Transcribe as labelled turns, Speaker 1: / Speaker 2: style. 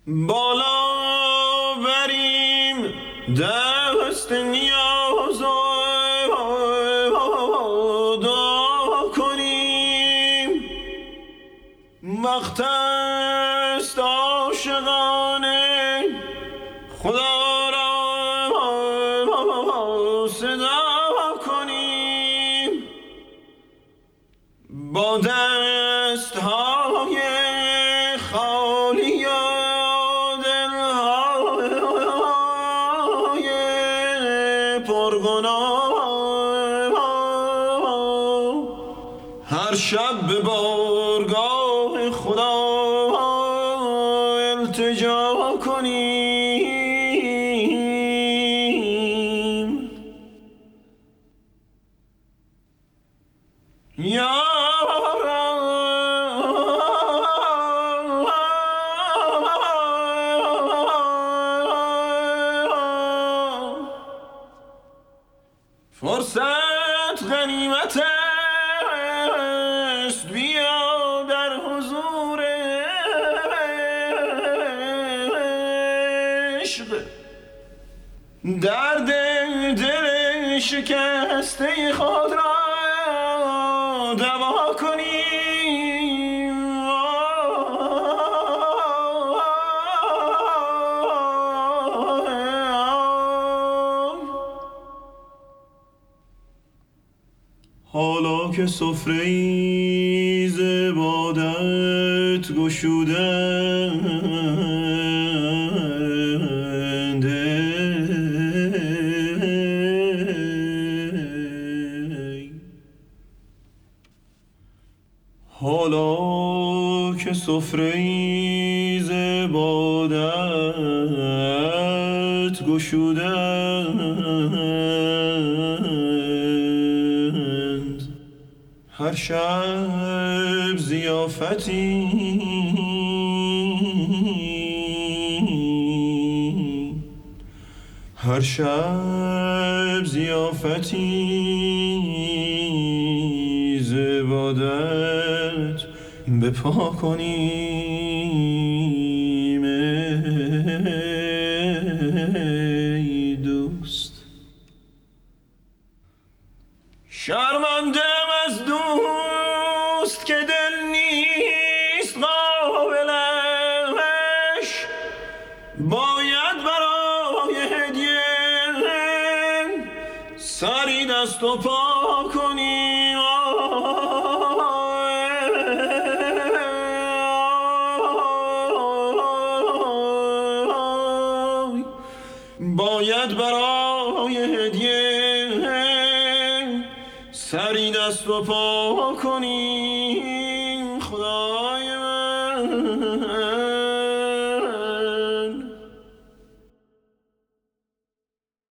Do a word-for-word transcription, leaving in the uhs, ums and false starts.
Speaker 1: بالا بریم دست نیاز ادا کنیم، وقت است عاشقانه خدا را صدا کنیم، با دست های خالی و دلهای پرگناه هر شب به بارگاه خدا التجا کنیم. یا فرصت غنیمت است، بیا در حضور عشق، درد دل شکسته خود را دوا کنیم. حالا که سفره‌ای ز عبادت گشودند، حالا که سفره‌ای ز عبادت گشودند، هر شب ضیافتی هر شب ضیافتی ز عبادت بپا کنیم ای دوست. شرمندم از دوست که دل نیست قابلش، باید برای هدیه سری دست و پا کنیم. باید برای هدیه سری دست و پا کنیم. خدایا